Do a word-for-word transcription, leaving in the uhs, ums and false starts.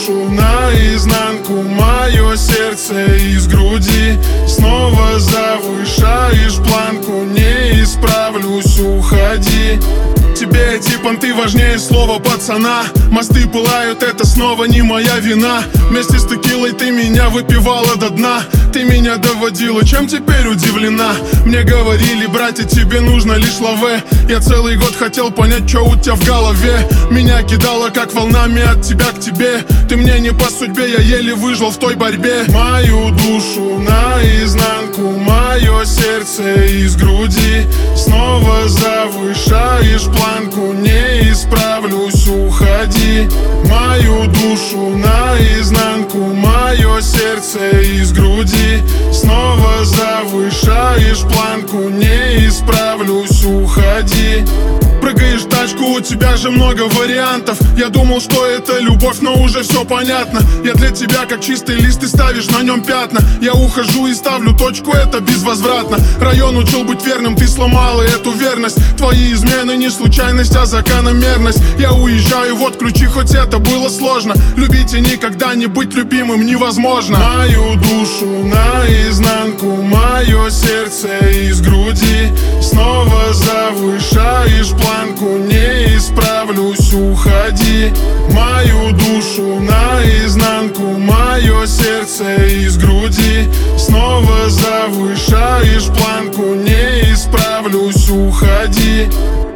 душу наизнанку, мое сердце из груди. Снова завышаешь планку, не исправлюсь, уходи. Тебе эти понты важнее слова пацана. Мосты пылают, это снова не моя вина. Вместе с текилой ты меня выпивала до дна. Ты меня доводила, чем теперь удивлена? Мне говорили, братья, тебе нужно лишь лаве. Я целый год хотел понять, что у тебя в голове. Меня кидало как волнами от тебя к тебе. Ты мне не по судьбе, я еле выжил в той борьбе. Мою душу наизнанку, мое сердце из груди. Снова завышаешь планку, не исправлюсь, уходи. Мою душу наизнанку, мое сердце из груди. Снова завышаешь планку, не исправлюсь, уходи. Прыгаешь в тачку, у тебя же много вариантов. Я думал, что это любовь, но уже все понятно. Я для тебя как чистый лист, ты ставишь на нем пятна. Я ухожу и ставлю точку, это безвозвратно. Район учил быть верным, ты сломала эту верность. Твои измены не случайность, а закономерность. Я уезжаю, вот ключи, хоть это было сложно. Любить и никогда не быть любимым невозможно. Мою душу наизнанку, мое сердце из груди. Снова завышаешь планку, не исправлюсь, уходи. Мою душу наизнанку, мое сердце из груди. Снова завышаешь планку, не исправлюсь, уходи.